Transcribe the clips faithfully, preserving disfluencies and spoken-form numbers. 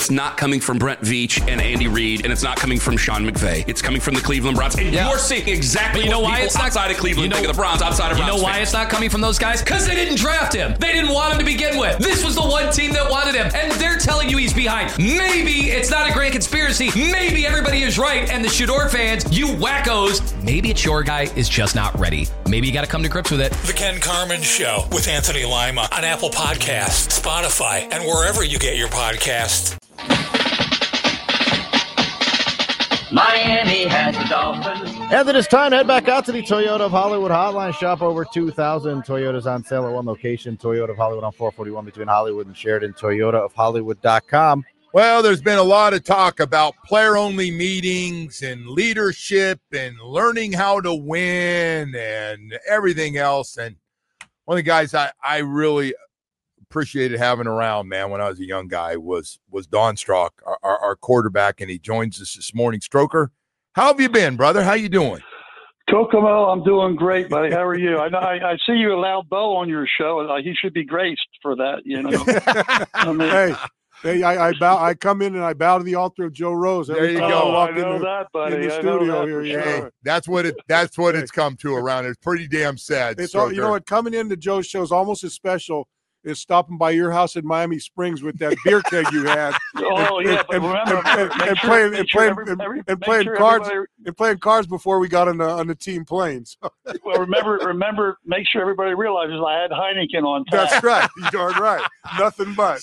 it's not coming from Brent Veach and Andy Reid, and it's not coming from Sean McVay. It's coming from the Cleveland Browns. And yeah. you're seeing exactly but you know what why people it's not, outside of Cleveland you know, think of the Browns, outside of Browns. You know why fans. it's not coming from those guys? Because they didn't draft him. They didn't want him to begin with. This was the one team that wanted him, and they're telling you he's behind. Maybe it's not a grand conspiracy. Maybe everybody is right, and the Shador fans, you wackos, maybe it's your guy is just not ready. Maybe you got to come to grips with it. The Ken Carman Show with Anthony Lima on Apple Podcasts, Spotify, and wherever you get your podcasts. Miami has the Dolphins. And it is time to head back out to the Toyota of Hollywood hotline. Shop over two thousand Toyotas on sale at one location. Toyota of Hollywood on four forty-one between Hollywood and Sheridan. Toyota of Hollywood dot com. Well, there's been a lot of talk about player-only meetings and leadership and learning how to win and everything else. And one of the guys I, I really appreciated having around, man, when I was a young guy was was Don Strock, our, our, our quarterback, and he joins us this morning. Stroker, how have you been, brother? How you doing? Kokomo, I'm doing great, buddy. How are you? I know I, I see you allowed Bo on your show. Uh, he should be graced for that, you know. I mean, hey, hey, I, I bow. I come in and I bow to the altar of Joe Rose. There you oh, go. I know the, that, buddy. In the I studio know that here, yeah. Hey, that's what it. That's what it's come to around. It's pretty damn sad. It's all, you know what? Coming into Joe's show is almost as special is stopping by your house in Miami Springs with that beer keg you had. Oh yeah, but and, remember, and, and, and sure, playing and sure playing every, and, every, and playing sure cards everybody... and playing cards before we got on the on the team planes. Well, remember, remember, make sure everybody realizes I had Heineken on tap. That's right. You're darn right. Nothing but.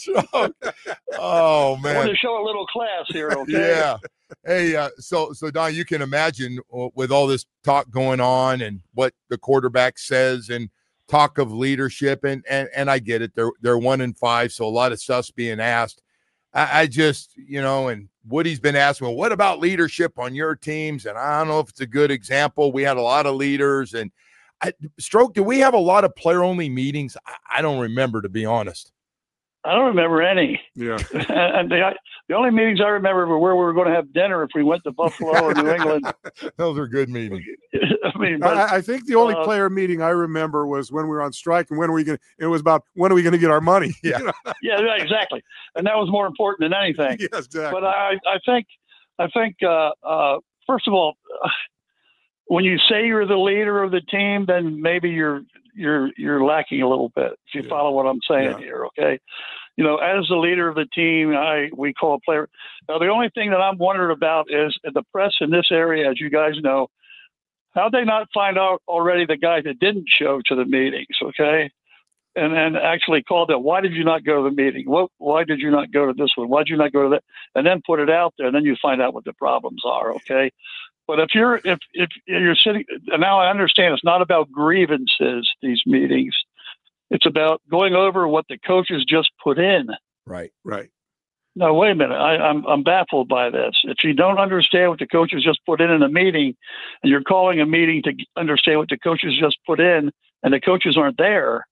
Oh man, I want to show a little class here. Okay. Yeah. Hey, uh, so so Don, you can imagine uh, with all this talk going on and what the quarterback says and talk of leadership, and and and I get it. They're they're one and five, so a lot of stuff's being asked. I, I just, you know, and Woody's been asking, well, what about leadership on your teams? And I don't know if it's a good example. We had a lot of leaders, and I, Stroke, do we have a lot of player-only meetings? I, I don't remember, to be honest. I don't remember any. Yeah. And the, the only meetings I remember were where we were going to have dinner if we went to Buffalo or New England. Those are good meetings. I mean, but, I, I think the only uh, player meeting I remember was when we were on strike, and when are we going? It was about when are we going to get our money? Yeah. You know? yeah, exactly. And that was more important than anything. Yes, exactly. But I, I think, I think, uh, uh, first of all, uh, when you say you're the leader of the team, then maybe you're you're you're lacking a little bit. If you yeah. follow what I'm saying yeah. here, okay? You know, as the leader of the team, I we call a player. Now, the only thing that I'm wondering about is the press in this area, as you guys know, how'd they not find out already the guy that didn't show to the meetings, okay? And then actually called them. Why did you not go to the meeting? What? Why did you not go to this one? Why did you not go to that? And then put it out there, and then you find out what the problems are, okay? But if you're if if you're sitting now, I understand it's not about grievances. These meetings, it's about going over what the coaches just put in. Right, right. No, wait a minute. I, I'm I'm baffled by this. If you don't understand what the coaches just put in in a meeting, and you're calling a meeting to understand what the coaches just put in, and the coaches aren't there,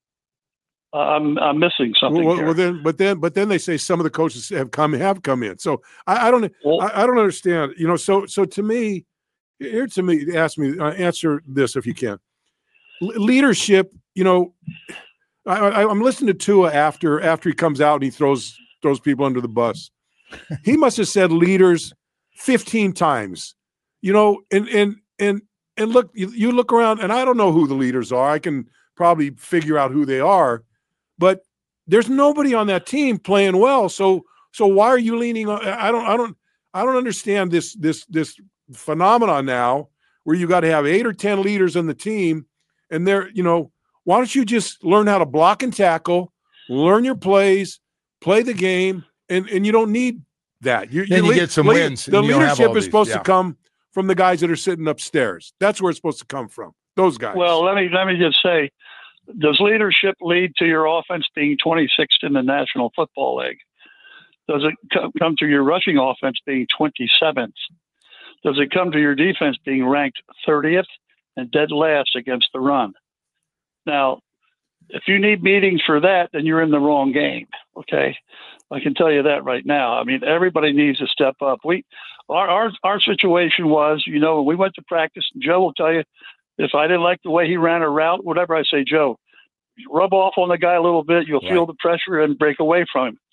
I'm I'm missing something. Well, here. well, then, but then, but then they say some of the coaches have come have come in. So I, I don't, well, I, I don't understand. You know, so so to me, here to me, ask me, uh, answer this if you can. L- leadership. You know, I, I, I'm listening to Tua after after he comes out and he throws throws people under the bus. He must have said leaders fifteen times. You know, and and and and look, you, you look around, and I don't know who the leaders are. I can probably figure out who they are. But there's nobody on that team playing well. So so why are you leaning on? I don't I don't I don't understand this this this phenomenon now where you got to have eight or ten leaders on the team, and they're, you know, why don't you just learn how to block and tackle, learn your plays, play the game, and, and you don't need that. You, then you le- get some le- wins. The leadership is supposed yeah. to come from the guys that are sitting upstairs. That's where it's supposed to come from. Those guys. Well, let me let me just say. Does leadership lead to your offense being twenty-sixth in the National Football League? Does it co- come to your rushing offense being twenty-seventh? Does it come to your defense being ranked thirtieth and dead last against the run? Now, if you need meetings for that, then you're in the wrong game, okay? I can tell you that right now. I mean, everybody needs to step up. We, our, our, our situation was, you know, we went to practice, and Joe will tell you, if I didn't like the way he ran a route, whatever, I say, Joe, rub off on the guy a little bit. You'll right. feel the pressure and break away from him.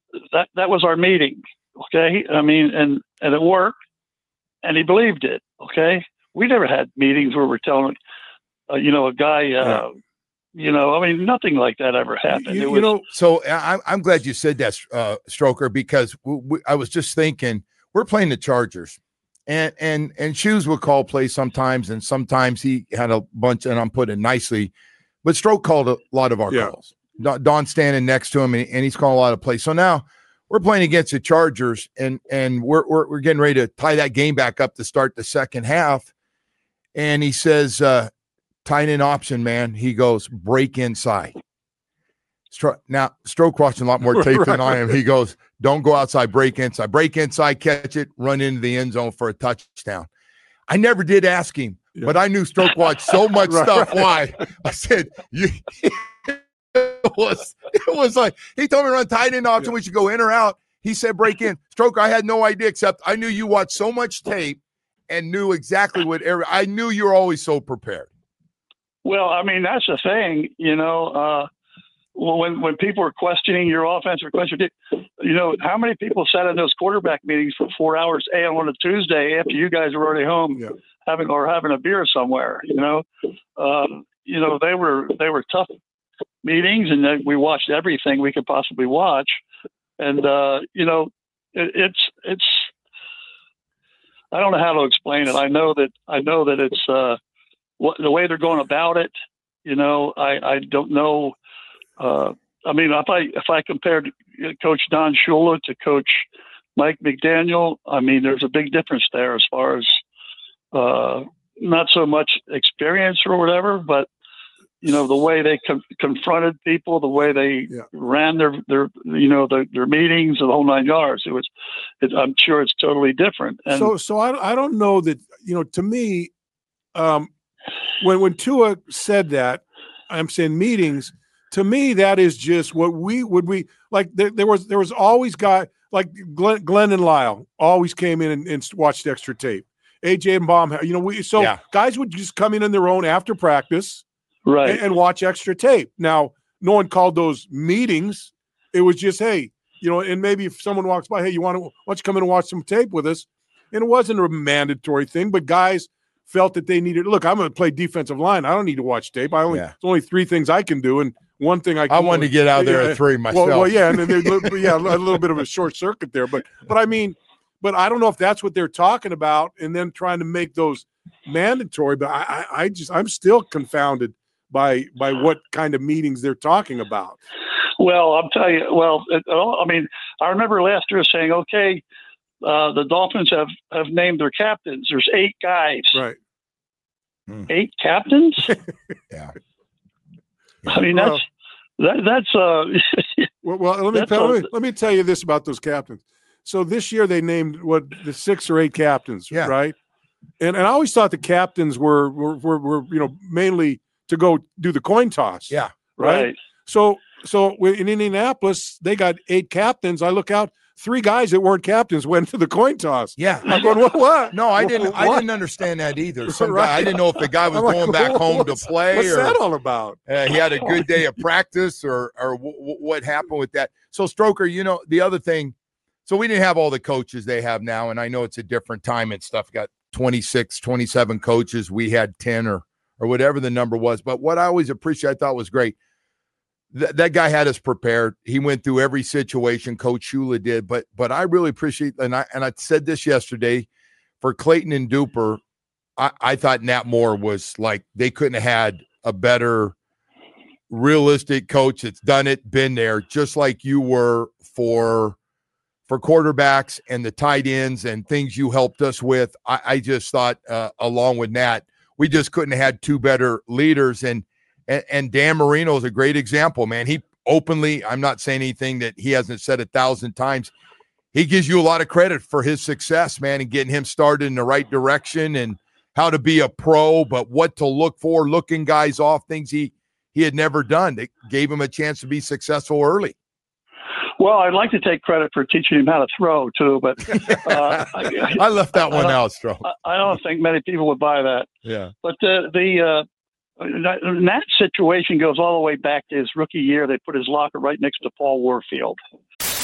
that that was our meeting. Okay, I mean, and and it worked, and he believed it. Okay, we never had meetings where we're telling, uh, you know, a guy, uh, yeah. you know, I mean, nothing like that ever happened. You, it you was, know, so I, I'm glad you said that, uh, Stroker, because we, we, I was just thinking we're playing the Chargers, and and and Shoes would call plays sometimes, and sometimes he had a bunch, and I'm putting it nicely, but Stroke called a lot of our yeah. calls. Don standing next to him, and, and he's calling a lot of plays. So now we're playing against the Chargers, and and we're, we're we're getting ready to tie that game back up to start the second half. And he says, uh, tight end option, man. He goes, break inside. Stro- now, Stroke watching a lot more tape right. than I am. He goes, don't go outside, break inside. Break inside, catch it, run into the end zone for a touchdown. I never did ask him, yeah. but I knew Stroke watched so much right, stuff. Right. Why? I said, you It was it was like he told me to run tight end option. Yeah. We should go in or out. He said break in. Stroker, I had no idea, except I knew you watched so much tape and knew exactly what every. I knew you were always so prepared. Well, I mean that's the thing, you know. Uh, when when people are questioning your offense or questioning, you know, how many people sat in those quarterback meetings for four hours a on a Tuesday after you guys were already home yeah. having or having a beer somewhere? You know, um, you know they were they were tough meetings, and then we watched everything we could possibly watch. And, uh, you know, it, it's, it's, I don't know how to explain it. I know that, I know that it's, uh, what, the way they're going about it, you know, I, I don't know. Uh, I mean, if I, if I compared Coach Don Shula to Coach Mike McDaniel, I mean, there's a big difference there as far as, uh, not so much experience or whatever, but you know, the way they com- confronted people, the way they yeah. ran their, their, you know, their, their meetings, the whole nine yards. It was, it, I'm sure it's totally different. And so, so I, I don't know that, you know, to me, um, when, when Tua said that, I'm saying meetings, to me, that is just what we would, we like, there, there was, there was always guy like Glenn, Glenn and Lyle always came in and, and watched extra tape. A J and Baum, you know, we, so yeah. guys would just come in on their own after practice. Right. And, and watch extra tape. Now, no one called those meetings. It was just, hey, you know, and maybe if someone walks by, hey, you want to, why don't you come in and watch some tape with us? And it wasn't a mandatory thing, but guys felt that they needed, look, I'm going to play defensive line. I don't need to watch tape. I only, yeah. There's only three things I can do. And one thing I can I wanted to get out there yeah, at three myself. Well, well yeah. And then yeah, a little bit of a short circuit there. But, but I mean, but I don't know if that's what they're talking about and then trying to make those mandatory. But I, I, I just, I'm still confounded by by what kind of meetings they're talking about. Well, I'll tell you, well, it, I mean, I remember last year saying, okay, uh, the Dolphins have, have named their captains. There's eight guys. Right. Hmm. Eight captains? yeah. I mean, that's, well, that, that's, uh, well, well, let me, tell, a, let me, let me tell you this about those captains. So this year they named what the six or eight captains, yeah. right? And, and I always thought the captains were, were, were, were, you know, mainly to go do the coin toss. Yeah. Right. right. So, so in Indianapolis, they got eight captains. I look out, three guys that weren't captains went to the coin toss. Yeah. I'm going, what? what? No, I didn't, what? I didn't understand that either. Some right. guy, I didn't know if the guy was like, going back home to play. What's or, that all about? Uh, he had a good day of practice or, or w- w- what happened with that. So Stroker, you know, the other thing, so we didn't have all the coaches they have now. And I know it's a different time and stuff. Got twenty-six, twenty-seven coaches. We had ten or, or whatever the number was. But what I always appreciate, I thought was great, th- that guy had us prepared. He went through every situation, Coach Shula did. But but I really appreciate, and I and I said this yesterday, for Clayton and Duper, I, I thought Nat Moore was like, they couldn't have had a better realistic coach that's done it, been there, just like you were for for quarterbacks and the tight ends and things you helped us with. I, I just thought, uh, along with Nat, we just couldn't have had two better leaders. And, and and Dan Marino is a great example, man. He openly, I'm not saying anything that he hasn't said a thousand times. He gives you a lot of credit for his success, man, and getting him started in the right direction and how to be a pro, but what to look for, looking guys off, things he, he had never done. They gave him a chance to be successful early. Well, I'd like to take credit for teaching him how to throw too, but uh, I, I left that one out, Stro. I don't think many people would buy that. Yeah. But the the uh, that situation goes all the way back to his rookie year. They put his locker right next to Paul Warfield.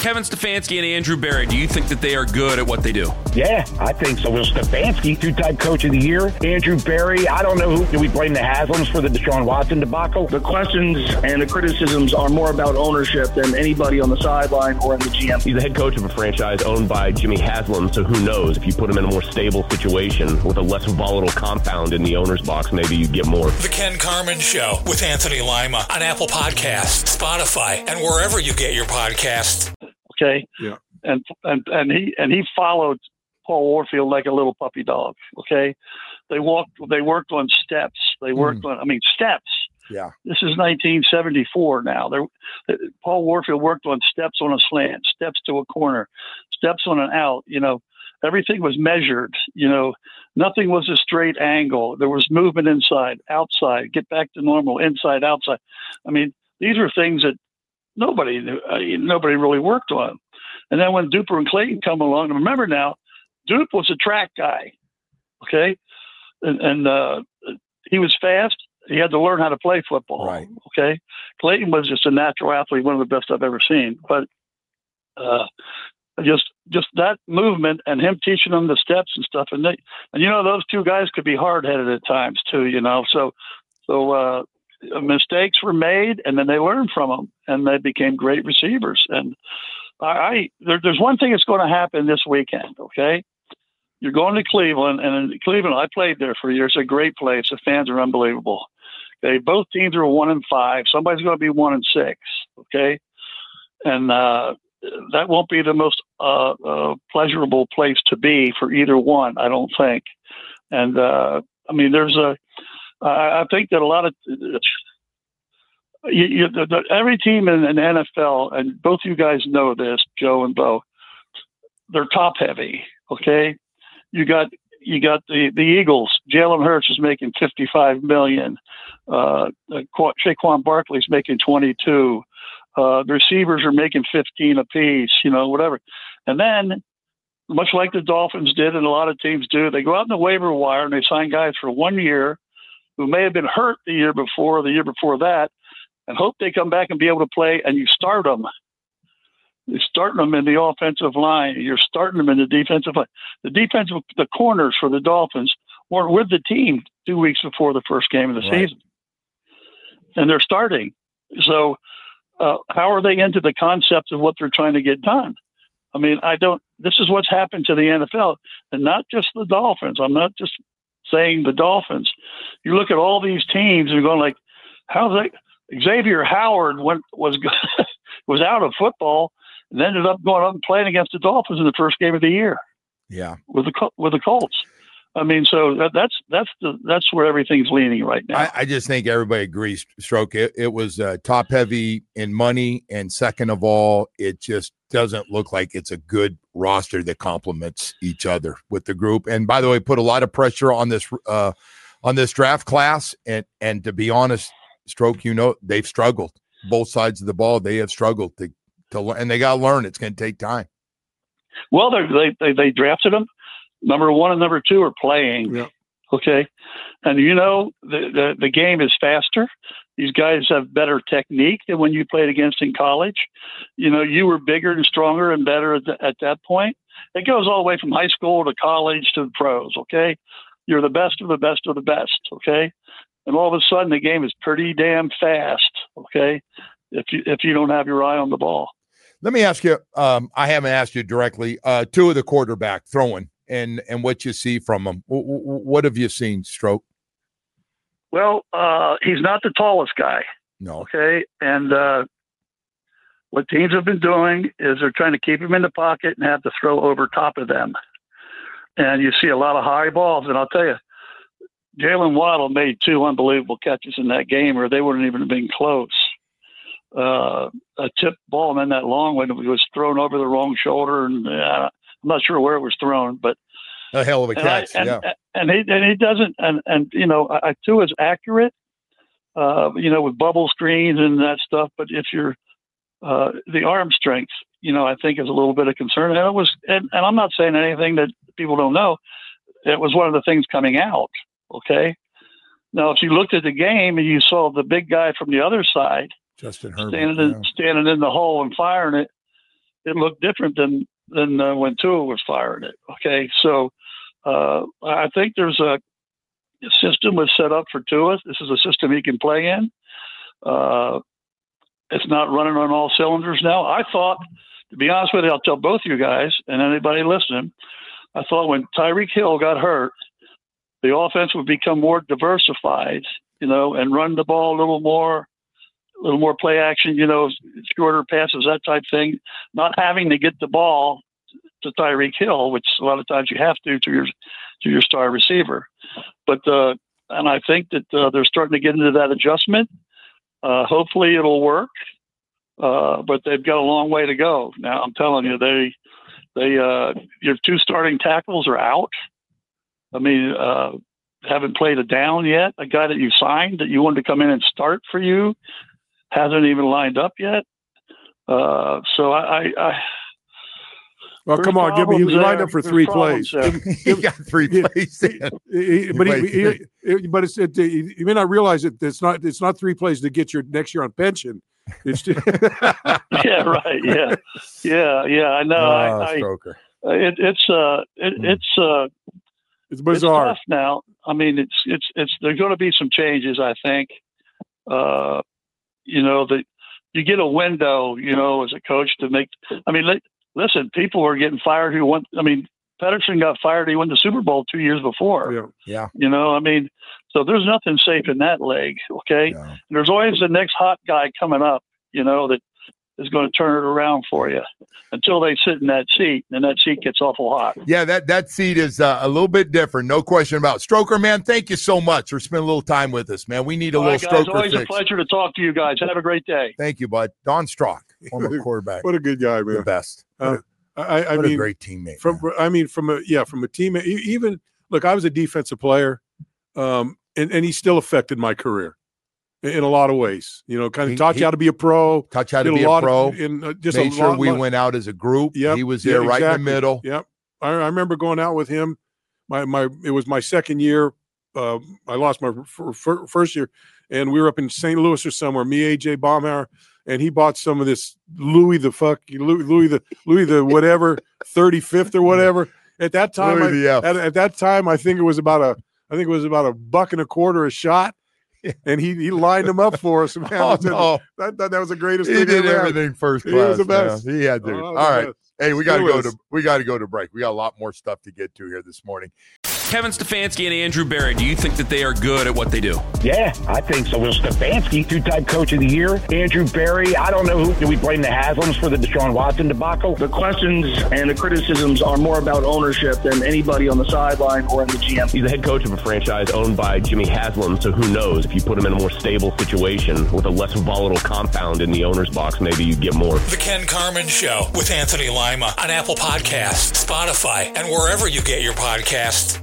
Kevin Stefanski and Andrew Berry, do you think that they are good at what they do? Yeah, I think so. Well, Stefanski, two-time coach of the year. Andrew Berry, I don't know who. Do we blame the Haslams for the Deshaun Watson debacle? The questions and the criticisms are more about ownership than anybody on the sideline or in the G M. He's the head coach of a franchise owned by Jimmy Haslam, so who knows? If you put him in a more stable situation with a less volatile compound in the owner's box, maybe you get more. The Ken Carman Show with Anthony Lima on Apple Podcasts, Spotify, and wherever you get your podcasts. Okay. Yeah. And and and he and he followed Paul Warfield like a little puppy dog. Okay. They walked. They worked on steps. They worked mm. on. I mean, steps. Yeah. This is nineteen seventy-four. Now, there, Paul Warfield worked on steps on a slant, steps to a corner, steps on an out. You know, everything was measured. You know, nothing was a straight angle. There was movement inside, outside, get back to normal, inside, outside. I mean, these are things that nobody uh, nobody really worked on. And then when Duper and Clayton come along, and remember now, Dupe was a track guy, okay, and, and uh, he was fast. He had to learn how to play football, right? Okay, Clayton was just a natural athlete, one of the best I've ever seen. But uh, just just that movement and him teaching them the steps and stuff, and they, and you know those two guys could be hard headed at times too, you know. So so. Uh, mistakes were made, and then they learned from them, and they became great receivers. And I, I there, there's one thing that's going to happen this weekend. Okay, you're going to Cleveland, and in Cleveland, I played there for years. It's a great place. The fans are unbelievable. Okay, both teams are one and five. Somebody's going to be one and six. Okay, and uh, that won't be the most uh, uh, pleasurable place to be for either one, I don't think. And uh, I mean, there's a I think that a lot of you, you, the, the, every team in an N F L, and both you guys know this, Joe and Bo, they're top heavy. Okay, you got you got the, the Eagles. Jalen Hurts is making fifty-five million. Uh, Saquon Barkley's making twenty-two. Uh, the receivers are making fifteen apiece. You know, whatever. And then, much like the Dolphins did, and a lot of teams do, they go out in the waiver wire and they sign guys for one year who may have been hurt the year before, or the year before that, and hope they come back and be able to play, and you start them. You're starting them in the offensive line. You're starting them in the defensive line. The defensive, the corners for the Dolphins were with the team two weeks before the first game of the right. season. And they're starting. So uh, how are they into the concept of what they're trying to get done? I mean, I don't – this is what's happened to the N F L, and not just the Dolphins. I'm not just – saying the Dolphins. You look at all these teams and you're going like, how's that? Xavier Howard went, was was out of football and ended up going up and playing against the Dolphins in the first game of the year. Yeah, with the with the Colts. I mean, so that, that's that's the that's where everything's leaning right now. I, I just think everybody agrees, Stroke. It, it was uh, top heavy in money, and second of all, it just doesn't look like it's a good roster that complements each other with the group. And by the way, put a lot of pressure on this uh, on this draft class. And and to be honest, Stroke, you know, they've struggled. Both sides of the ball, they have struggled to to learn, and they got to learn. It's going to take time. Well, they they they drafted them. Number one and number two are playing. Yeah. Okay. And you know, the, the, the game is faster. These guys have better technique than when you played against in college. You know, you were bigger and stronger and better at, the, at that point. It goes all the way from high school to college to the pros. Okay. You're the best of the best of the best. Okay. And all of a sudden the game is pretty damn fast. Okay. If you, if you don't have your eye on the ball. Let me ask you, um, I haven't asked you directly, uh, two of the quarterback throwing. And and what you see from him. W- w- what have you seen, Stroke? Well, uh, he's not the tallest guy. No. Okay. And uh, what teams have been doing is they're trying to keep him in the pocket and have to throw over top of them. And you see a lot of high balls. And I'll tell you, Jalen Waddle made two unbelievable catches in that game, or they wouldn't even have been close. Uh, a tip ball, and then that long one was thrown over the wrong shoulder, and uh, I'm not sure where it was thrown, but a hell of a catch. And, I, and, yeah. and he and he doesn't, and and you know, I too is accurate, uh, you know, with bubble screens and that stuff. But if you're uh, the arm strength, you know, I think is a little bit of concern. And it was, and, and I'm not saying anything that people don't know. It was one of the things coming out. Okay. Now, if you looked at the game and you saw the big guy from the other side, Justin Herbert, standing in, yeah. standing in the hole and firing it, it looked different than than uh, when Tua was firing it. Okay, so uh, I think there's a, a system was set up for Tua. This is a system he can play in. Uh, it's not running on all cylinders now. I thought, to be honest with you, I'll tell both you guys and anybody listening, I thought when Tyreek Hill got hurt, the offense would become more diversified, you know, and run the ball a little more, a little more play action, you know, shorter passes, that type thing, not having to get the ball to Tyreek Hill, which a lot of times you have to, to your, to your star receiver. But, uh, and I think that uh, they're starting to get into that adjustment. Uh, hopefully it'll work. Uh, but they've got a long way to go. Now I'm telling you, they, they, uh, your two starting tackles are out. I mean, uh, haven't played a down yet. A guy that you signed that you wanted to come in and start for you hasn't even lined up yet. Uh, so I, I, I well, come on, give me. He lined up for There's three plays. He got three plays. He, he, but he, he, he, but it's it, you may not realize that it's not it's not three plays to get your next year on pension. It's just yeah, right. Yeah, yeah, yeah. I know. Oh, I, I, Stroker. it, it's uh, it, Mm. it's uh, it's bizarre. It's tough now. I mean, it's it's it's there's going to be some changes. I think. Uh, you know that you get a window, you know, as a coach to make. I mean, li- listen, people are getting fired who went. I mean, Pedersen got fired. He won the Super Bowl two years before. Yeah. Yeah. You know, I mean, so there's nothing safe in that leg. Okay. Yeah. And there's always the next hot guy coming up, you know, that is going to turn it around for you until they sit in that seat, and that seat gets awful hot. Yeah, that, that seat is uh, a little bit different. No question about it. Stroker, man, thank you so much for spending a little time with us, man. We need a All little right, guys, Stroker always fix. a pleasure to talk to you guys. Have a great day. Thank you, bud. Don Strock, former quarterback. What a good guy, man. The best. Uh, I, I what mean, a great teammate. From man. I mean, from a yeah, from a teammate. e- Even look, I was a defensive player, um, and and he still affected my career in, in a lot of ways. You know, kind of He- taught he- you how to be a pro. Taught you how to did be a lot pro. Of, and, uh, just Made a sure lot, we lot- went out as a group. Yep, He was yeah, there right in exactly. the middle. Yep. I, I remember going out with him. My my it was my second year. Uh, I lost my f- f- first year, and we were up in Saint Louis or somewhere. Me, A J Baumhauer, and he bought some of this Louis the fuck Louis, Louis the Louis the whatever thirty-fifth or whatever. At that time, I, Louis the F. at, at that time, I think it was about a I think it was about a buck and a quarter a shot. And he, he lined them up for us. Man, Oh, no. that, that, that was the greatest He thing. did ever everything first He class. was the best. man. He had to. Oh, All the right. best. Hey, we got to He go was. to we got to go to break. We got a lot more stuff to get to here this morning. Kevin Stefanski and Andrew Berry, do you think that they are good at what they do? Yeah, I think so. Will Stefanski, two-time coach of the year. Andrew Berry, I don't know who. Do we blame the Haslams for the Deshaun Watson debacle? The questions and the criticisms are more about ownership than anybody on the sideline or in the G M. He's the head coach of a franchise owned by Jimmy Haslam, so who knows? If you put him in a more stable situation with a less volatile compound in the owner's box, maybe you get more. The Ken Carmen Show with Anthony Lima on Apple Podcasts, Spotify, and wherever you get your podcasts.